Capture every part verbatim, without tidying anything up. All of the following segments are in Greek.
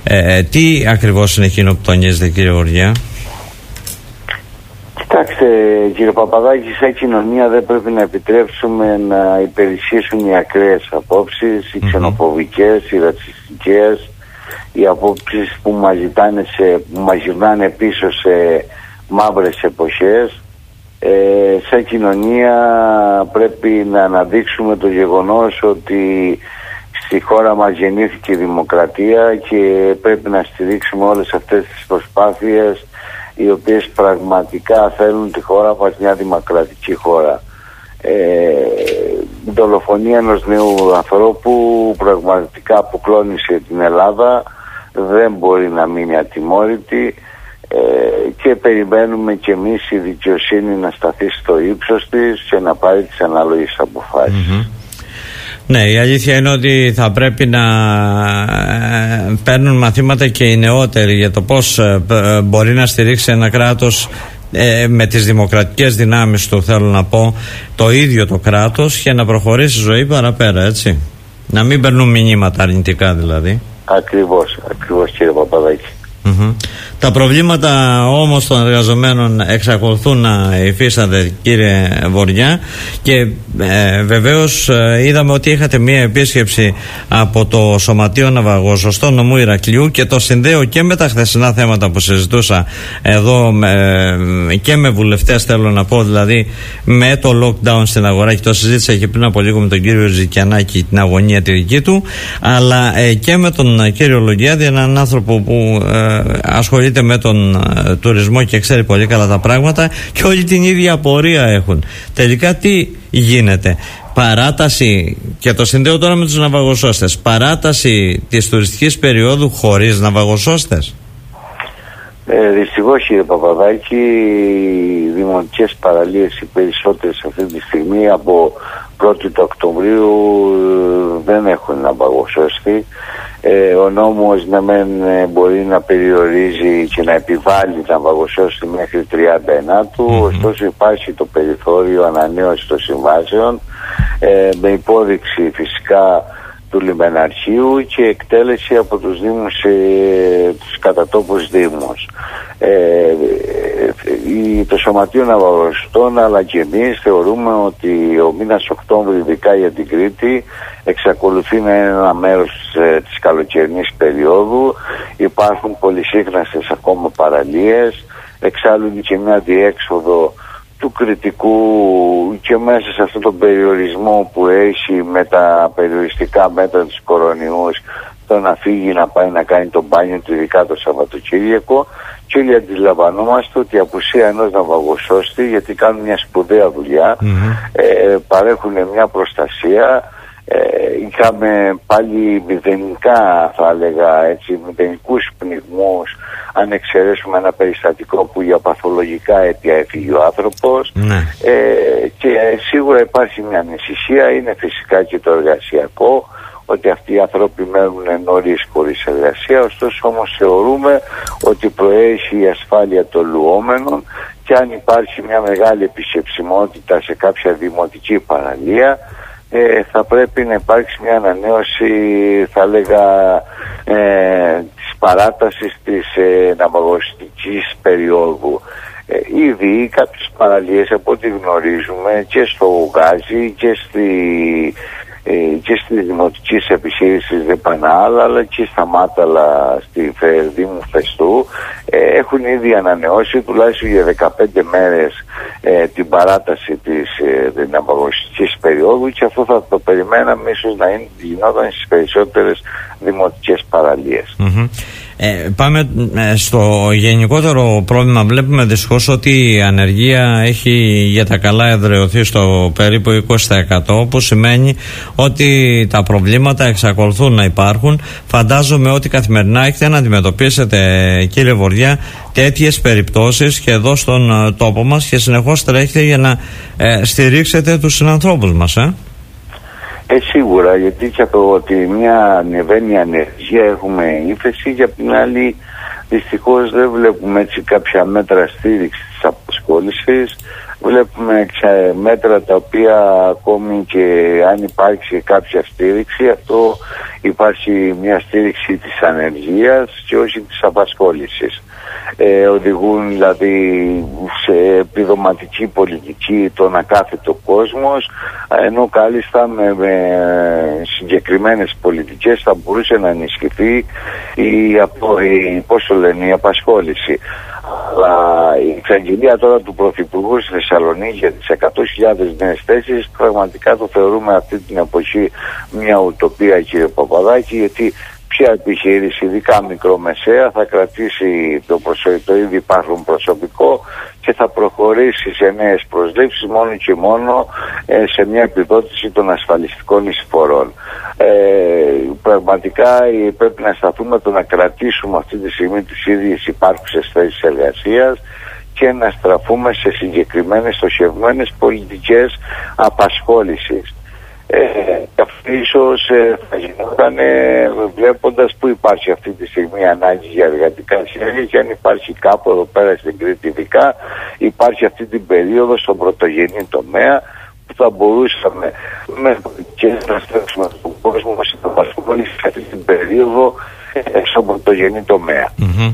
Ε, τι ακριβώς είναι εκείνο που τονίζετε, κύριε Γεωργιά? Κοιτάξτε, κύριε Παπαδάκη, σαν κοινωνία δεν πρέπει να επιτρέψουμε να υπερισχύσουν οι ακραίες απόψεις, οι mm-hmm. ξενοφοβικές, οι ρατσιστικές, οι απόψεις που μας, ζητάνε σε, που μας γυρνάνε πίσω σε μαύρες εποχές. Ε, σαν κοινωνία πρέπει να αναδείξουμε το γεγονός ότι στη χώρα μας γεννήθηκε η δημοκρατία και πρέπει να στηρίξουμε όλες αυτές τις προσπάθειες οι οποίες πραγματικά θέλουν τη χώρα μας μια δημοκρατική χώρα. Ε, η δολοφονία ενός νέου ανθρώπου πραγματικά αποκλώνησε την Ελλάδα, δεν μπορεί να μείνει ατιμόρυτη ε, και περιμένουμε κι εμείς η δικαιοσύνη να σταθεί στο ύψος της και να πάρει τις ανάλογες αποφάσεις. Mm-hmm. Ναι, η αλήθεια είναι ότι θα πρέπει να ε, παίρνουν μαθήματα και οι νεότεροι για το πώς ε, ε, μπορεί να στηρίξει ένα κράτος ε, με τις δημοκρατικές δυνάμεις του, θέλω να πω, το ίδιο το κράτος, και να προχωρήσει η ζωή παραπέρα, έτσι. Να μην παίρνουν μηνύματα αρνητικά δηλαδή. Ακριβώς, ακριβώς, κύριε Παπαδάκη. Mm-hmm. Τα προβλήματα όμως των εργαζομένων εξακολουθούν να υφίστανται, κύριε Γεωργιά, και ε, βεβαίως ε, είδαμε ότι είχατε μία επίσκεψη από το Σωματείο Ναυαγοσωστών Νομού Ηρακλείου, και το συνδέω και με τα χθεσινά θέματα που συζητούσα εδώ ε, και με βουλευτές, θέλω να πω, δηλαδή με το lockdown στην αγορά, και το συζήτησα και πριν από λίγο με τον κύριο Ζικιανάκη, την αγωνία τη δική του, αλλά ε, και με τον κύριο Λογιάδη, έναν άνθρωπο που ε, ασχολείται με τον ε, τουρισμό και ξέρει πολύ καλά τα πράγματα, και όλοι την ίδια απορία έχουν. Τελικά τι γίνεται? Παράταση, και το συνδέω τώρα με τους ναυαγοσώστες, παράταση της τουριστικής περίοδου χωρίς ναυαγοσώστες? Ε, δυστυχώς, κύριε Παπαδάκη, οι δημοτικές παραλίες οι περισσότερες αυτή τη στιγμή από πρώτη του Οκτωβρίου δεν έχουν ναυαγοσώστη. Ε, ο νόμος ναι μεν μπορεί να περιορίζει και να επιβάλλει να ναυαγοσώστη μέχρι τριάντα ενάτου, mm-hmm. ωστόσο υπάρχει το περιθώριο ανανέωσης των συμβάσεων ε, με υπόδειξη φυσικά του λιμεναρχείου και εκτέλεση από τους δήμους, ε, τους κατατόπους δήμους. Ε, ε, το Σωματείο Ναυαγοσωστών αλλά και εμείς θεωρούμε ότι ο μήνας Οκτώβρη, ειδικά για την Κρήτη, εξακολουθεί να είναι ένα μέρος ε, της καλοκαιρινής περίοδου. Υπάρχουν πολυσύχναστες ακόμα παραλίες, εξάλλου είναι και μια διέξοδο του Κρητικού και μέσα σε αυτόν τον περιορισμό που έχει με τα περιοριστικά μέτρα της κορονοϊούς, το να φύγει να πάει να κάνει το μπάνιο του, ειδικά το Σαββατοκύριακο, και όλοι αντιλαμβανόμαστε ότι η απουσία ενός ναυαγοσώστη, γιατί κάνουν μια σπουδαία δουλειά, mm-hmm. ε, παρέχουν μια προστασία. Ε, είχαμε πάλι μηδενικά, θα έλεγα έτσι, μηδενικούς πνιγμούς, αν εξαιρέσουμε ένα περιστατικό που για παθολογικά αίτια έφυγε ο άνθρωπος. Mm. ε, και σίγουρα υπάρχει μια ανησυχία, είναι φυσικά και το εργασιακό, ότι αυτοί οι άνθρωποι μένουν νωρίς χωρίς εργασία, ωστόσο όμως θεωρούμε ότι προέχει η ασφάλεια των λουόμενων, και αν υπάρχει μια μεγάλη επισκεψιμότητα σε κάποια δημοτική παραλία, Ε, θα πρέπει να υπάρξει μια ανανέωση, θα έλεγα, ε, της παράτασης της ε, ναυαγοσωστικής περίοδου. Ε, ήδη κάποιες παραλίες, από ό,τι γνωρίζουμε, και στο Γάζι και στη, ε, και στη δημοτική επιχείρηση Δεπανάλ, αλλά και στα Μάταλα στη Δήμου Φεστού, ε, έχουν ήδη ανανεώσει τουλάχιστον για δεκαπέντε μέρες ε, την παράταση της ε, ναυαγοσωστικής περίοδου, και αυτό θα το περιμέναμε ίσως να είναι, γινόταν στις περισσότερες δημοτικές παραλίες. Mm-hmm. Ε, πάμε ε, στο γενικότερο πρόβλημα. Βλέπουμε δυστυχώς ότι η ανεργία έχει για τα καλά εδραιωθεί στο περίπου είκοσι τοις εκατό, που σημαίνει ότι τα προβλήματα εξακολουθούν να υπάρχουν. Φαντάζομαι ότι καθημερινά έχετε να αντιμετωπίσετε, κύριε Γεωργιά, τέτοιες περιπτώσεις και εδώ στον τόπο μας, και συνεχώς τρέχετε για να ε, στηρίξετε τους συνανθρώπους μας. Ε? Ε, σίγουρα, γιατί και από ότι μια ανεβαίνει ανεργία έχουμε ύφεση, και από την άλλη δυστυχώς δεν βλέπουμε έτσι κάποια μέτρα στήριξης της απασχόλησης. Βλέπουμε μέτρα τα οποία ακόμη και αν υπάρξει κάποια στήριξη, αυτό υπάρχει μια στήριξη της ανεργίας και όχι της απασχόλησης. Ε, οδηγούν δηλαδή σε επιδοματική πολιτική τον ακάθετο κόσμος, ενώ κάλλιστα με, με συγκεκριμένες πολιτικές θα μπορούσε να ενισχυθεί η, η, πώς το λένε, η απασχόληση. Αλλά η εξαγγελία τώρα του Πρωθυπουργού στη Θεσσαλονίκη για τις εκατό χιλιάδες νέες θέσεις, πραγματικά το θεωρούμε αυτή την εποχή μια ουτοπία, κύριε Παπαδάκη, γιατί ποια επιχείρηση, ειδικά μικρομεσαία, θα κρατήσει το, προσω... το ήδη υπάρχον προσωπικό και θα προχωρήσει σε νέες προσλήψεις μόνο και μόνο ε, σε μια επιδότηση των ασφαλιστικών εισφορών. Ε, πραγματικά ε, πρέπει να σταθούμε το να κρατήσουμε αυτή τη στιγμή τις ίδιες υπάρχουσες θέσεις εργασίας και να στραφούμε σε συγκεκριμένες στοχευμένες πολιτικές απασχόλησης. Ε, αυτό ίσως ε, θα γινόταν ε, βλέποντας που υπάρχει αυτή τη στιγμή ανάγκη για εργατικά σχέδια και αν υπάρχει κάπου εδώ πέρα στην Κρήτη ειδικά, υπάρχει αυτή την περίοδο στον πρωτογενή τομέα που θα μπορούσαμε με και να στρέψουμε στον κόσμο μας να απασχολήσει αυτή την περίοδο ε, στον πρωτογενή τομέα. Mm-hmm.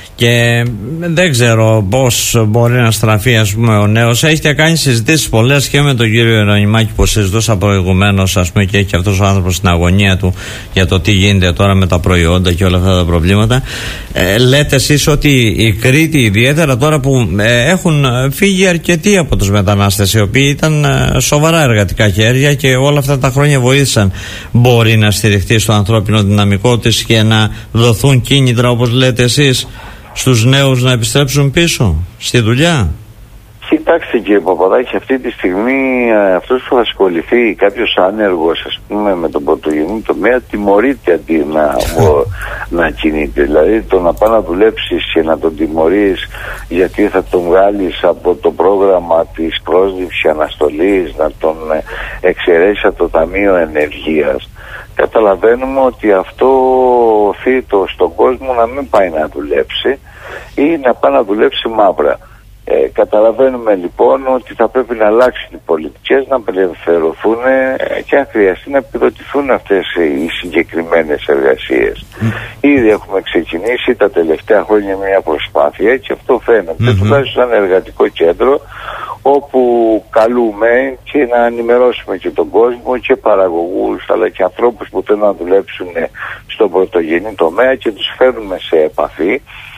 Και δεν ξέρω πώς μπορεί να στραφεί, ας πούμε, ο νέος. Έχετε κάνει συζητήσεις πολλές και με τον κύριο Ιερονιμάκη που συζητούσα προηγουμένως, ας πούμε, και έχει αυτός ο άνθρωπος στην αγωνία του για το τι γίνεται τώρα με τα προϊόντα και όλα αυτά τα προβλήματα. Ε, λέτε εσείς ότι η Κρήτη, ιδιαίτερα τώρα που ε, έχουν φύγει αρκετοί από τους μετανάστες, οι οποίοι ήταν ε, σοβαρά εργατικά χέρια και όλα αυτά τα χρόνια βοήθησαν, μπορεί να στηριχτεί στο ανθρώπινο δυναμικό της και να δοθούν κίνητρα, όπως λέτε εσείς, στους νέους να επιστρέψουν πίσω στη δουλειά? Κοιτάξτε, κύριε Παπαδάκη, αυτή τη στιγμή αυτός που θα ασχοληθεί, κάποιος άνεργος, ας πούμε, με τον πρωτογενή τομέα, τιμωρείται αντί να, να κινείται. Δηλαδή το να πάει να δουλέψεις και να τον τιμωρείς γιατί θα τον βγάλεις από το πρόγραμμα της πρόσληψης αναστολής, να τον εξαιρέσεις από το Ταμείο Ενεργείας, καταλαβαίνουμε ότι αυτό οθεί το στον κόσμο να μην πάει να δουλέψει ή να πάει να δουλέψει μαύρα. Ε, καταλαβαίνουμε λοιπόν ότι θα πρέπει να αλλάξουν οι πολιτικές, να απελευθερωθούν ε, και αν χρειαστεί να επιδοτηθούν αυτές οι συγκεκριμένες εργασίες. Mm. Ήδη έχουμε ξεκινήσει τα τελευταία χρόνια μια προσπάθεια και αυτό φαίνεται, mm-hmm. τουλάχιστον ένα εργατικό κέντρο όπου καλούμε και να ενημερώσουμε και τον κόσμο και παραγωγούς αλλά και ανθρώπους που θέλουν να δουλέψουν στον πρωτογενή τομέα και τους φέρνουμε σε επαφή.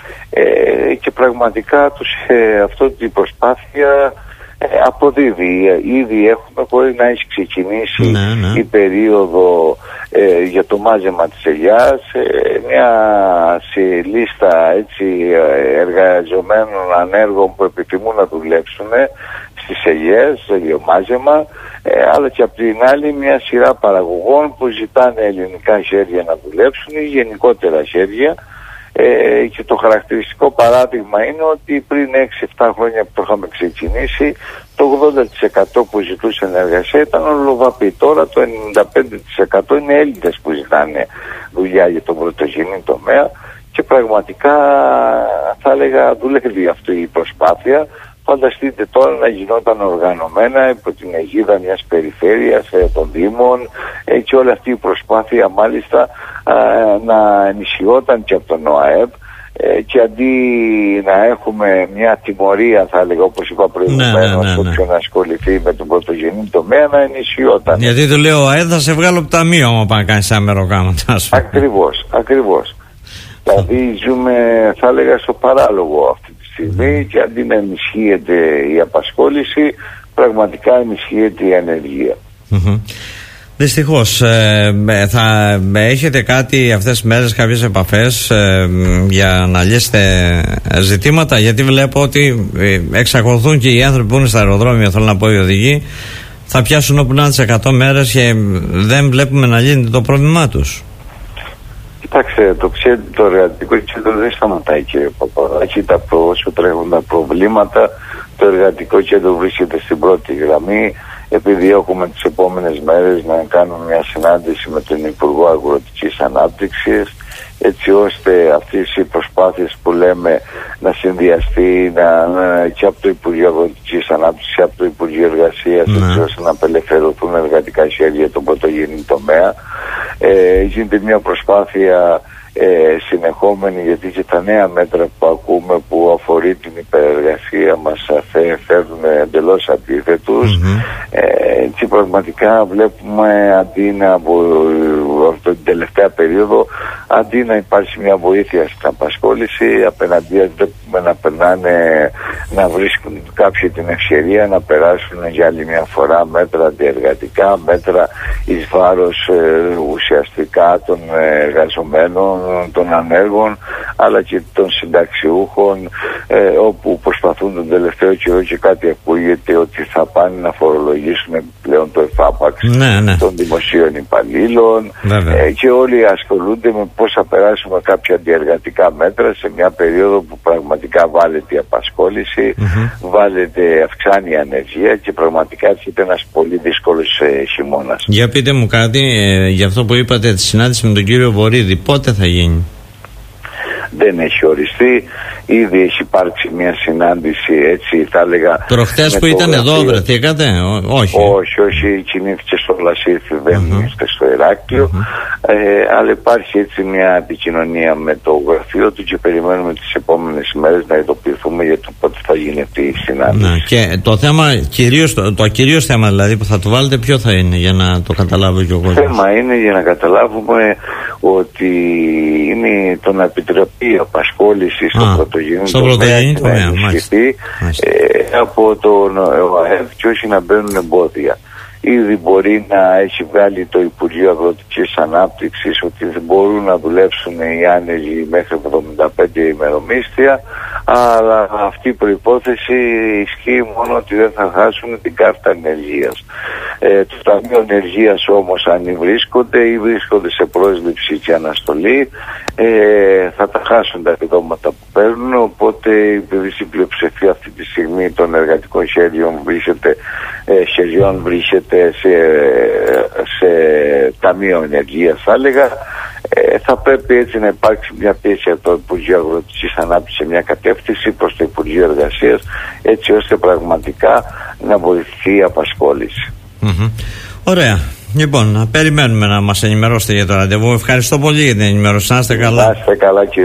Ε, και πραγματικά τους, ε, αυτή την προσπάθεια ε, αποδίδει. Ήδη έχουμε, μπορεί να έχει ξεκινήσει ναι, ναι. η περίοδο ε, για το μάζεμα της ελιάς, ε, μια σε λίστα έτσι, εργαζομένων ανέργων που επιθυμούν να δουλέψουν στις ελιές, ελιομάζεμα, ε, αλλά και απ' την άλλη μια σειρά παραγωγών που ζητάνε ελληνικά χέρια να δουλέψουν ή γενικότερα χέρια. Ε, και το χαρακτηριστικό παράδειγμα είναι ότι πριν έξι εφτά χρόνια που το είχαμε ξεκινήσει, το ογδόντα τοις εκατό που ζητούσαν εργασία ήταν ολοβαπή. Τώρα το ενενήντα πέντε τοις εκατό είναι Έλληνες που ζητάνε δουλειά για τον πρωτογενή τομέα και πραγματικά θα έλεγα δουλεύει αυτή η προσπάθεια. Φανταστείτε τώρα να γινόταν οργανωμένα υπό την αιγίδα μιας περιφέρειας, ε, των Δήμων ε, και όλη αυτή η προσπάθεια μάλιστα ε, να ενισχυόταν και από τον ΟΑΕΠ ε, και αντί να έχουμε μια τιμωρία, θα έλεγα, όπως είπα προηγουμένως, ναι, ναι, ναι, ναι. όποιον ασχοληθεί με τον πρωτογενή τομέα, να ενισχυόταν. Γιατί του λέω ΟΑΕΠ θα σε βγάλω από το ταμείο άμα πάνε κάνεις ένα μεροκάματα. Ακριβώς, ακριβώς. Δηλαδή ζούμε, θα έλεγα, στο παράλογο αυτή στιγμή και αντί να ενισχύεται η απασχόληση, πραγματικά ενισχύεται η ανεργία. Mm-hmm. Δυστυχώς ε, θα έχετε κάτι αυτές τις μέρες, κάποιες επαφές ε, για να λύσετε ζητήματα, γιατί βλέπω ότι εξακολουθούν και οι άνθρωποι που είναι στα αεροδρόμια, θέλω να πω οι οδηγοί, θα πιάσουν όπου να είναι τις εκατό μέρες και δεν βλέπουμε να λύνεται το πρόβλημά τους. Κοιτάξτε, το, το εργατικό κέντρο δεν σταματάει, κύριε Παπαδάκη. Τα προ, όσο τρέχουν τα προβλήματα, το εργατικό κέντρο βρίσκεται στην πρώτη γραμμή. επιδιώκουμε τις επόμενες μέρες να κάνουμε μια συνάντηση με τον Υπουργό Αγροτικής Ανάπτυξης, έτσι ώστε αυτές οι προσπάθειες που λέμε να συνδυαστεί να, να, και από το Υπουργείο Αγροτικής Ανάπτυξης και από το Υπουργείο Εργασίας, ναι. έτσι ώστε να απελευθερωθούν εργατικά σχέδια των πρωτογενή τομέα. Ε, γίνεται μια προσπάθεια ε, συνεχόμενη, γιατί και τα νέα μέτρα που ακούμε που αφορεί την υπερεργασία μας φέρνουν εντελώς αντίθετους. Mm-hmm. Ε, έτσι πραγματικά βλέπουμε, αντί να από, από την τελευταία περίοδο, αντί να υπάρξει μια βοήθεια στην απασχόληση, απέναντίας βλέπουμε να περνάνε, να βρίσκουν κάποιοι την ευκαιρία να περάσουν για άλλη μια φορά μέτρα αντιεργατικά, μέτρα εις βάρος ε, ουσιαστικά των εργαζομένων, των ανέργων, αλλά και των συνταξιούχων, ε, όπου προσπαθούν τον τελευταίο καιρό και κάτι ακούγεται ότι θα πάνε να φορολογήσουν πλέον το εφάπαξ ναι, ναι. των δημοσίων υπαλλήλων, ε, και όλοι ασχολούνται με πώς θα περάσουμε κάποια αντιεργατικά μέτρα σε μια περίοδο που πραγματικά βάλεται η απασχόληση, mm-hmm. βάλεται, αυξάνει η ανεργία και πραγματικά έρχεται ένας πολύ δύσκολος ε, χειμώνας. Για πείτε μου κάτι, ε, για αυτό που είπατε, τη συνάντηση με τον κύριο Βορίδη, πότε θα γίνει? Δεν έχει οριστεί, ήδη έχει υπάρξει μια συνάντηση, έτσι θα έλεγα. Προχτές που ήταν εδώ βρεθήκατε? Όχι. Όχι, όχι, κινήθηκε στο Λασίθι, δεν mm-hmm. είστε στο Ηράκλειο, mm-hmm. ε, αλλά υπάρχει έτσι μια επικοινωνία με το γραφείο του και περιμένουμε τις επόμενες μέρες να ειδοποιηθούμε για το πότε θα γίνει αυτή η συνάντηση. Να, και το θέμα, κυρίως, το, το κυρίως θέμα δηλαδή που θα του βάλετε, ποιο θα είναι, για να το καταλάβω και ο κόσμος? Το θέμα είναι για να καταλάβουμε ότι είναι το να επιτραπεί η απασχόληση στο πρωτογενή τομέα και να ενισχυθεί ε, από τον ΟΑΕΒ και όχι να μπαίνουν εμπόδια. Ήδη μπορεί να έχει βγάλει το Υπουργείο Αγροτικής Ανάπτυξης ότι δεν μπορούν να δουλέψουν οι άνεργοι μέχρι εβδομήντα πέντε ημερομίσθια, αλλά αυτή η προϋπόθεση ισχύει μόνο ότι δεν θα χάσουν την κάρτα ενεργείας. Ε, το Ταμείο Ενεργείας όμως, αν βρίσκονται ή βρίσκονται σε πρόσληψη και αναστολή, ε, θα τα χάσουν τα επιδόματα που παίρνουν, οπότε η πλειοψηφία αυτή τη στιγμή των εργατικών χεριών βρίσκεται, ε, χεριών βρίσκεται σε, σε Ταμείο Ενεργείας, θα έλεγα. Ε, θα πρέπει έτσι να υπάρξει μια πίεση από το Υπουργείο Αγροτικής Ανάπτυξης σε μια κατεύθυνση προς το Υπουργείο Εργασίας, έτσι ώστε πραγματικά να βοηθηθεί η απασχόληση. Mm-hmm. Ωραία. Λοιπόν, να περιμένουμε να μας ενημερώσετε για το ραντεβού. Ευχαριστώ πολύ για την ενημέρωση. Να είστε καλά. Να είστε καλά, κύριε.